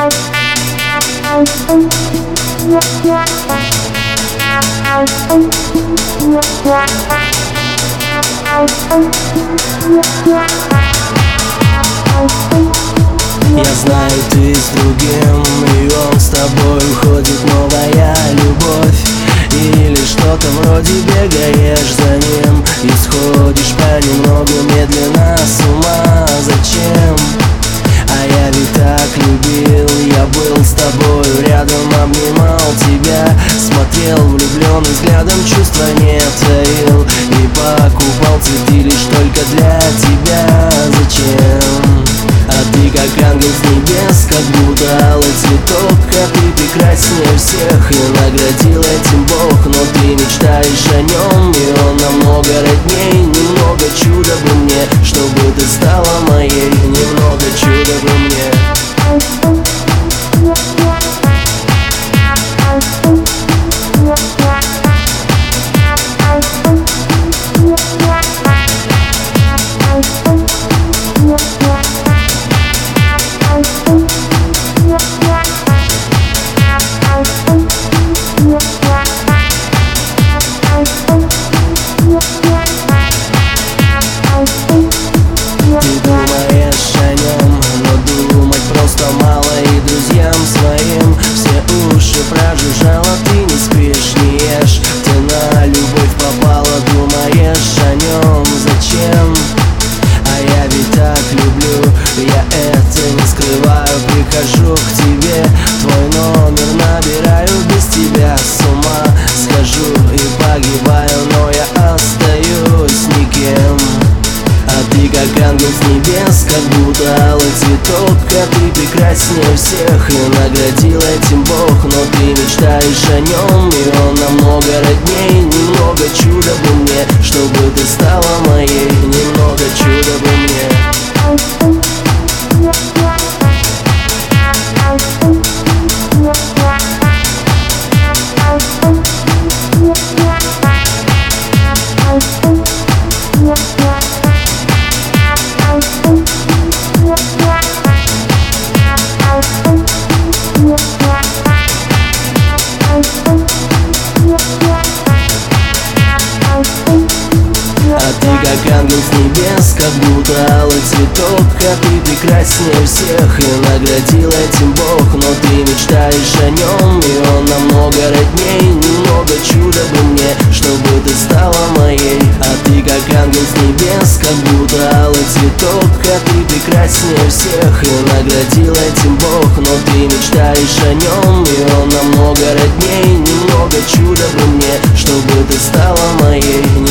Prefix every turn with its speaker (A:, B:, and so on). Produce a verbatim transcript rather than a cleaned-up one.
A: Я знаю, ты с другим, и он с тобой уходит, новая любовь. Или что-то вроде бегаешь за ним и сходишь понемногу медленно с ума. Зачем? А я ведь так любил, я был с тобой рядом, обнимал тебя, смотрел влюбленным взглядом, чувства не таил и покупал цветы лишь только для тебя. Зачем? А ты как ангел с небес, как будто алый цветок, а ты прекраснее всех, и наградил этим Бог. Но ты мечтаешь о нем, и он намного родней. Немного чуда бы мне, чтобы ты стала моей, немного чуда бы мне. Прожужжала, ты не спишь, не ешь, ты на любовь попала, думаешь о нем. Зачем? А я ведь так люблю, я это не скрываю. Прихожу к тебе, твой номер набираю, без тебя с ума схожу и погибаю, но я остаюсь никем. А ты как ангел с небес, как будто алый цветок, а ты прекраснее всех, и наградил этим Бог. Но ты мечтаешь о нем, и он намного родней. Немного чуда бы мне, чтобы ты стала моей, немного чуда бы мне. А ты как ангел с небес, как будто алый цветок, а ты прекраснее всех, и наградил этим Бог. Но ты мечтаешь о нем, и он намного родней. Немного чуда бы мне, чтобы ты стала моей. А ты как ангел с небес, как будто алый цветок, а ты прекраснее всех, и наградил этим Бог. Но ты мечтаешь о нем, и он намного родней. Немного чуда бы мне, чтобы ты стала моей.